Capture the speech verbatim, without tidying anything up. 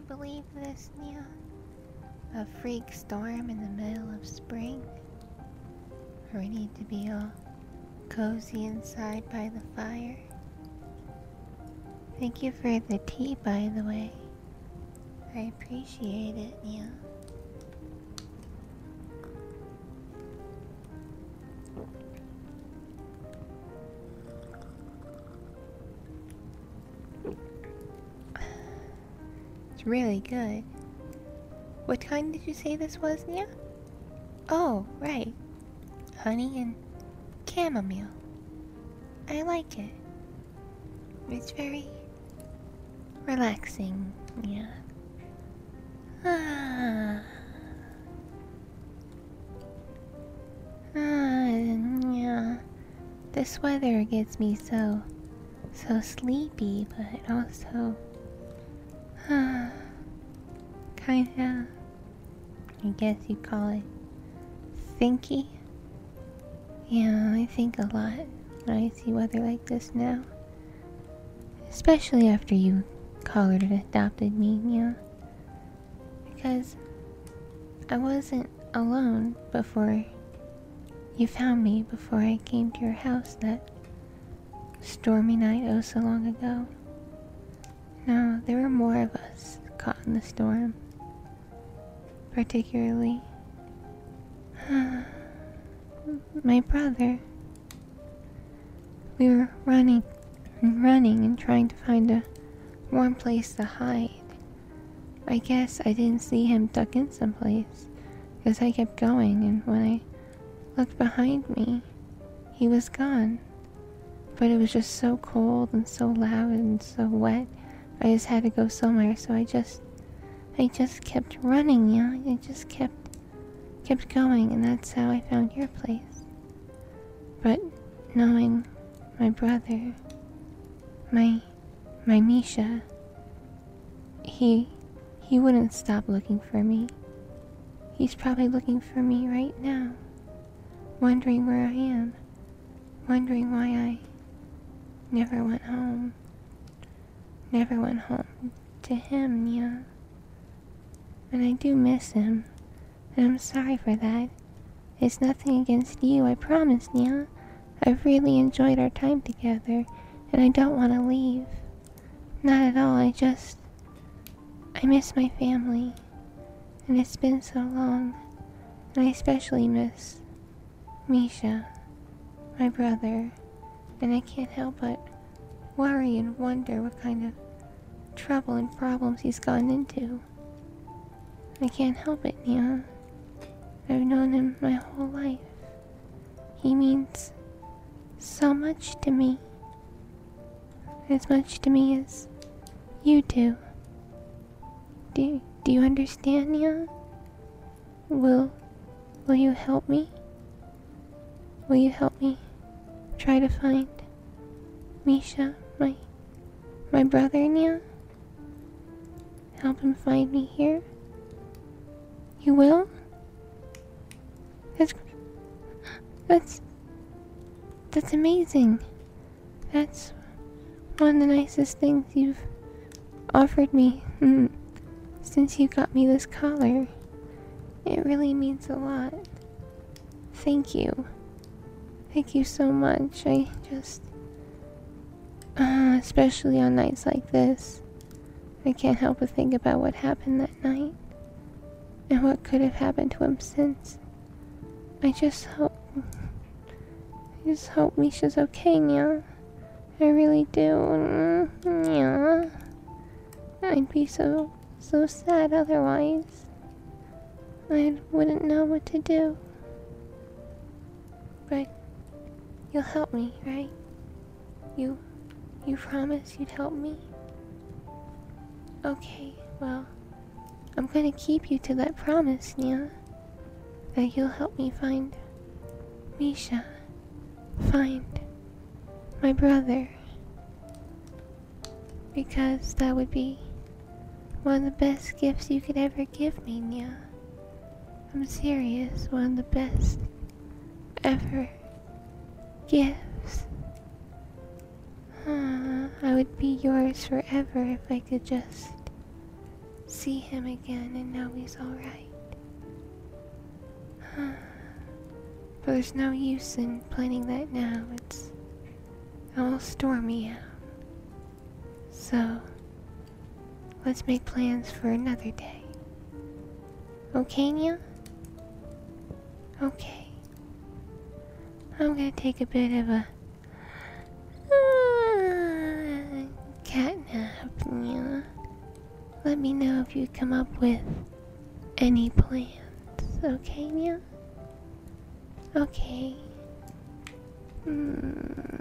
believe this, Nia? A freak storm in the middle of spring? Ready to be all cozy inside by the fire? Thank you for the tea, by the way. I appreciate it, Nia. It's really good. What kind did you say this was, Nia? Oh, right. Honey and chamomile. I like it. It's very relaxing, yeah. Ah. Ah, yeah. This weather gets me so, so sleepy, but also, ah, kinda, I guess you call it thinky. Yeah, I think a lot when I see weather like this now. Especially after you collared and adopted me, yeah. Because I wasn't alone before you found me, before I came to your house that stormy night oh so long ago. No, there were more of us caught in the storm. Particularly my brother. We were running and running and trying to find a warm place to hide. I guess I didn't see him tuck in someplace because I kept going, and when I looked behind me, he was gone. But it was just so cold and so loud and so wet. I just had to go somewhere, so I just I just kept running, yeah. I just kept kept going, and that's how I found your place. But knowing my brother, my my Misha, he he wouldn't stop looking for me. He's probably looking for me right now, wondering where I am, wondering why I never went home. Never went home to him, yeah. And I do miss him, and I'm sorry for that. It's nothing against you, I promise, yeah. I've really enjoyed our time together, and I don't want to leave. Not at all, I just... I miss my family, and it's been so long, and I especially miss Misha, my brother, and I can't help but worry and wonder what kind of trouble and problems he's gotten into. I can't help it, Nia. I've known him my whole life. He means so much to me. As much to me as you do. Do, do you understand, Nia? Will, will you help me? Will you help me try to find Misha, my, my brother, Nia? Help him find me here? You will? That's, that's, that's amazing. That's one of the nicest things you've offered me since you got me this collar. It really means a lot. Thank you. Thank you so much. I just... Uh, especially on nights like this, I can't help but think about what happened that night. And what could have happened to him since. I just hope... I just hope Misha's okay, Nia. I really do. Nia. I'd be so, so sad otherwise. I wouldn't know what to do. But you'll help me, right? You... You promise you'd help me? Okay, well... I'm gonna keep you to that promise, Nia. That you'll help me find Misha. Find my brother. Because that would be one of the best gifts you could ever give me, Nia. I'm serious, one of the best ever gifts. Uh, I would be yours forever if I could just see him again and know he's alright. But there's no use in planning that now. It's all stormy out. So, let's make plans for another day. Okay, Nya? Okay. I'm gonna take a bit of a uh, cat nap, Nya. Let me know if you come up with any plans. Okay, Nya? Okay. Hmm.